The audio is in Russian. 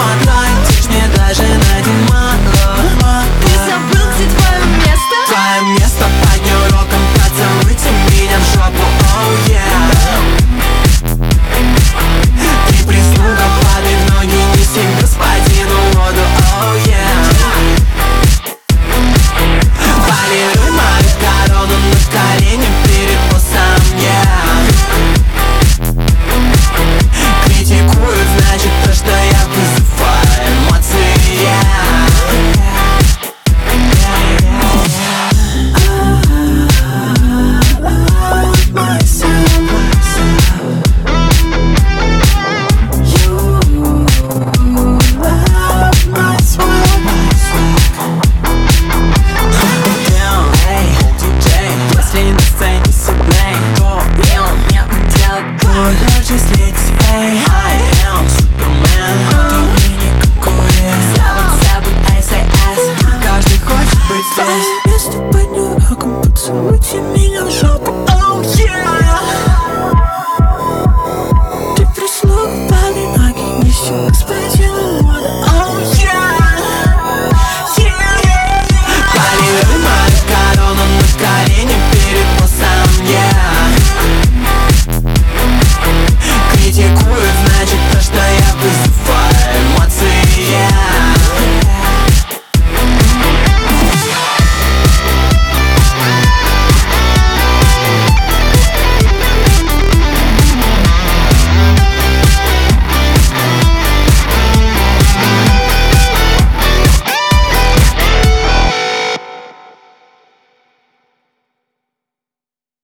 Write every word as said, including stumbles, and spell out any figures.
спотлайт, ты ж мне даже на день мало. Ты забыл, где твое место? Твое место под нью-роком, поцелуйте меня в жопу, oh yeah. Ты прислуга, падай в ноги, неси господину воду, oh yeah. Полируй мою корону на колени перед боссом, yeah. Критикуют, значит то, что я вызываю эмоции, yeah. Just let's say I am Superman. Ты мне не конкурент. Seven, seven, эс эй эс. Каждый хочет быть здесь. Место под нью-роком, поцелуйте меня в жопу, oh yeah. Ты прислуга, падай ноги, неси господину.